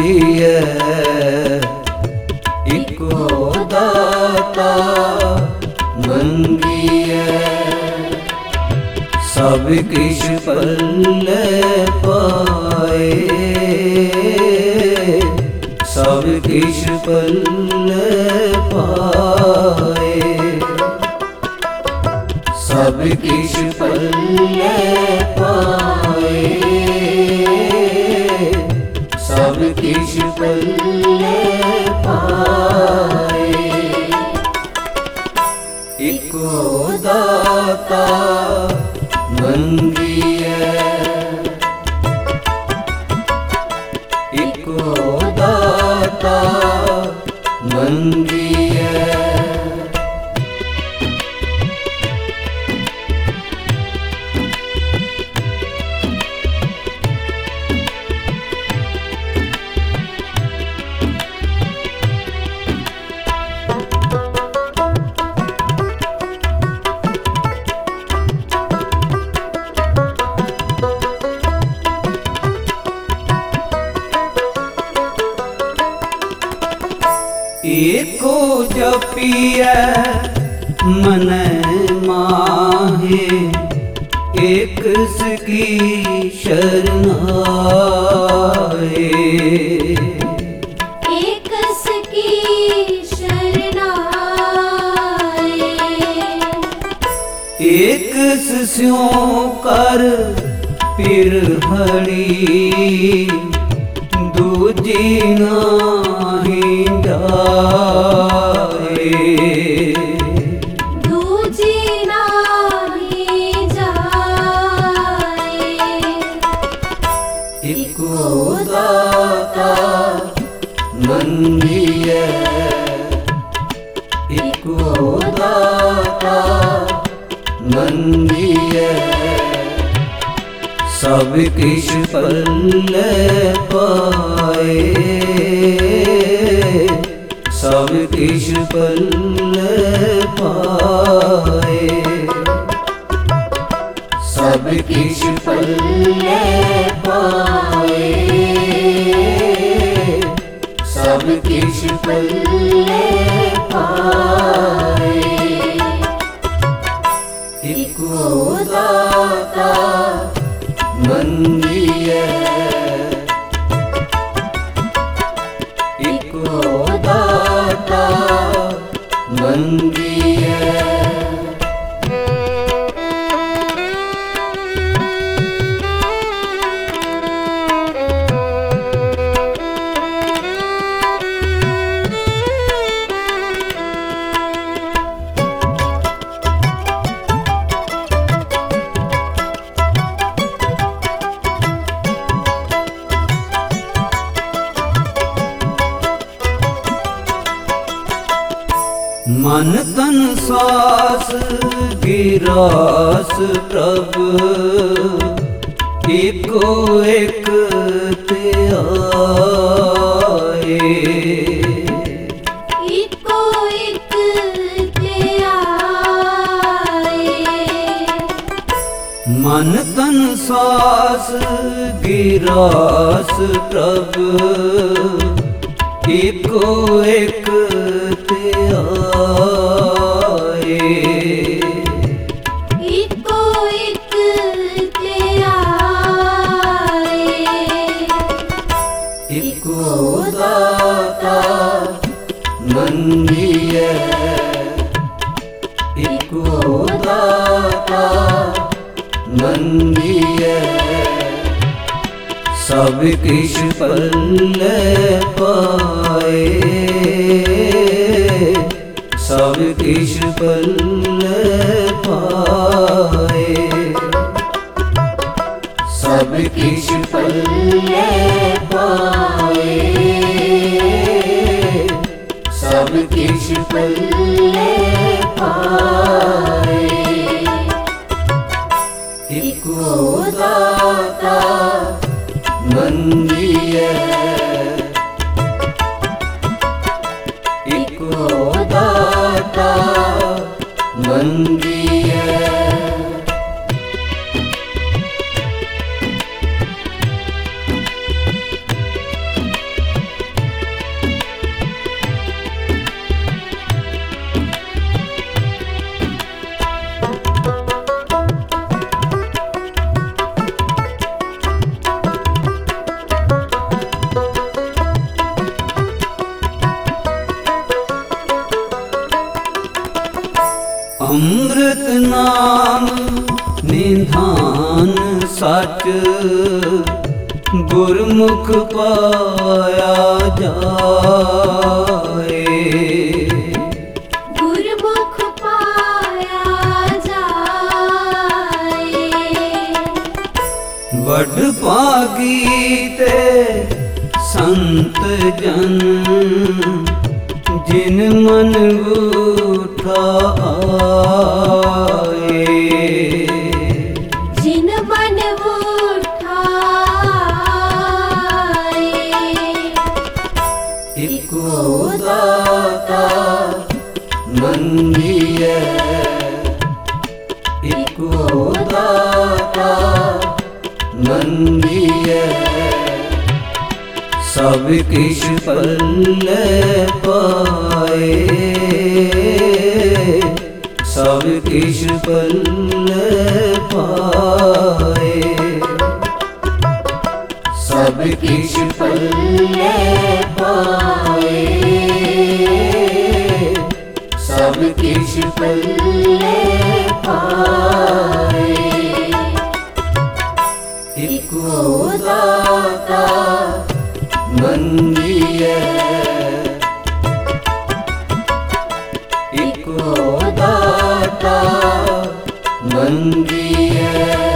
मंगिए eco दाता मंगिए सब किश पल्ले पाए सब किश पल्ले पाए सब किश पल्ले पाए सब किश पल्ले पाए इको दाता मंगिए इको दाता मंगिए एको जपिए मन माहे एक सकी शरणाए एक सकी शरणाए एक स्यों कर पिर हड़ी दूजी नाही जाए दूजी नाही जाए इको दाता मंगिए इको दाता मंगिए सब किश पल्ले पाए सब किश पल्ले पाए सब किश पल्ले पाए सब किश पल्ले पाए इको दाता मंगिए इको दाता मंगिए मन तन सास गिरास प्रभ एको एक ते आए इको एक ते आए मन तन सास गिरास प्रभ एको एक ते आए इको एक ते आए इको दाता मंगिए इको दाता मंगिए सब किश पल्ले पाए सब किश पल्ले पाए सब किश पल्ले पाए सब किश पल्ले पाए इको दाता मंगिए इको दाता मंगिए नाम निधान सच गुरमुख पाया जाए। गुरमुख पाया जाए। वड भागी ते संत जन जिन मन बूठा आए। जिन मन उठाए। इको दाता मंगिए, इको दाता मंगिए। सब किश पल्ले पाए, सब किश पल्ले पाए। सब किश पल्ले पाए, सब किश पल्ले पाए। इको दाता मंगिए, इको दाता मंगिए।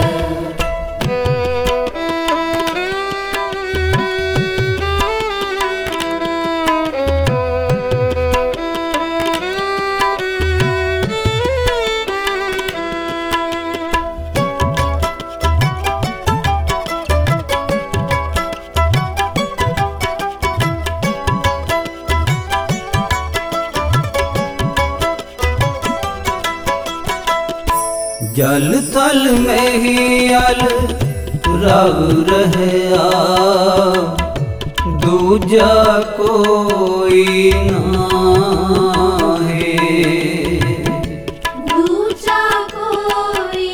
जल थल में ही अल रव रहया, दूजा कोई नाहे। दूजा कोई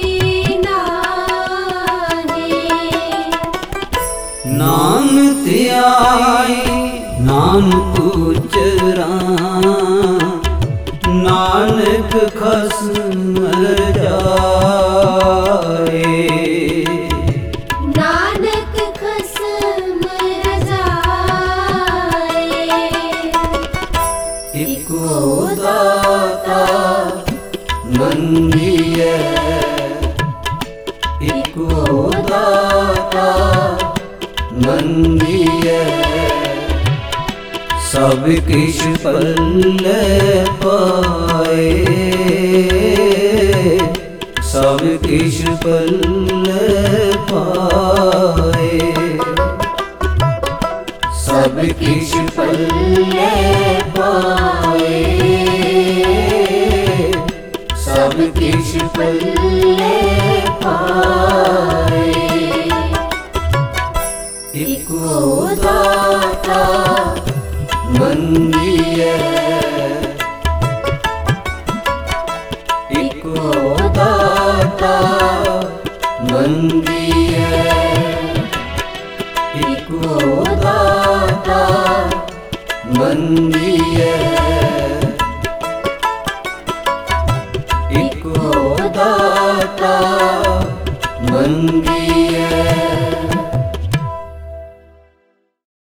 नाहे। नाम त्याई नानक उचरा, नानक खस्म जाए। नानक खस्म जाए। इको दाता मंगिए, इको दाता मंगिए। सब किश पल्ले पाए, सब किश पल्ले पाए। सब किश पल्ले पाए, सब किश पल्ले पाए। इको दाता मंगिए, इको दाता मंगिए। इको दाता मंगिए, इको दाता मंगिए।